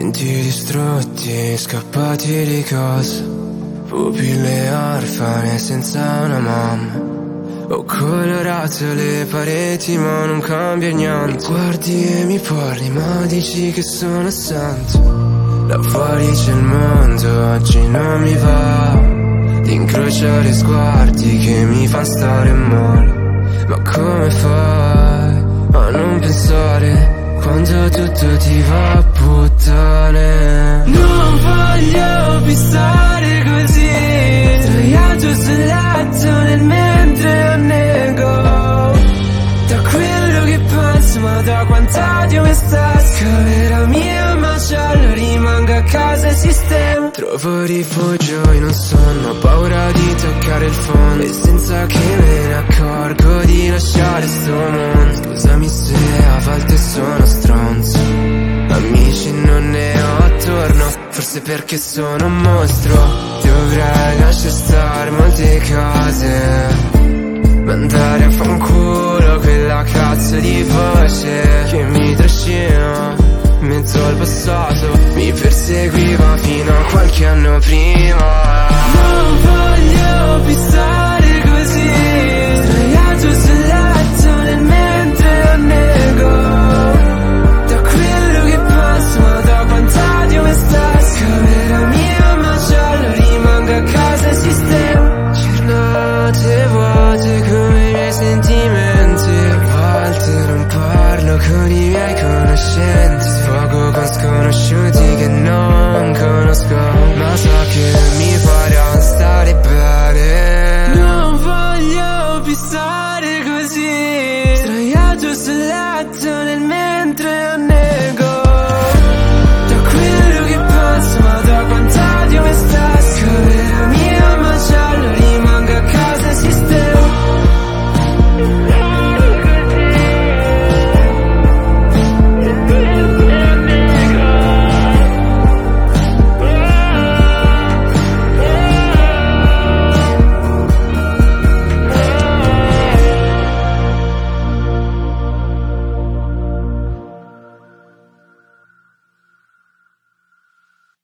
Menti distrutti, scappati di casa, pupille orfane senza una mamma. Ho colorato le pareti ma non cambia niente. Mi guardi e mi parli ma dici che sono santo. Da fuori c'è il mondo, oggi non mi va di incrociare sguardi che mi fanno stare male. Ma come fai a non pensare quando tutto ti va a puttane? Non voglio più stare così, sdraiato sul letto nel mentre nego. Da quello che penso, ma da quanta di me stesso, che la mia macella rimanga a casa e sistema. Trovo rifugio in un sonno, ho paura di toccare il fondo, e senza che me ne accorgo di lasciare sto mondo. Scusami se a volte sono stronzo, amici non ne ho attorno, forse perché sono un mostro. Dovrei lasciare stare molte cose, mandare a fanculo quella cazzo di voce che mi trascina in mezzo al passato, mi perseguiva fino a qualche anno prima.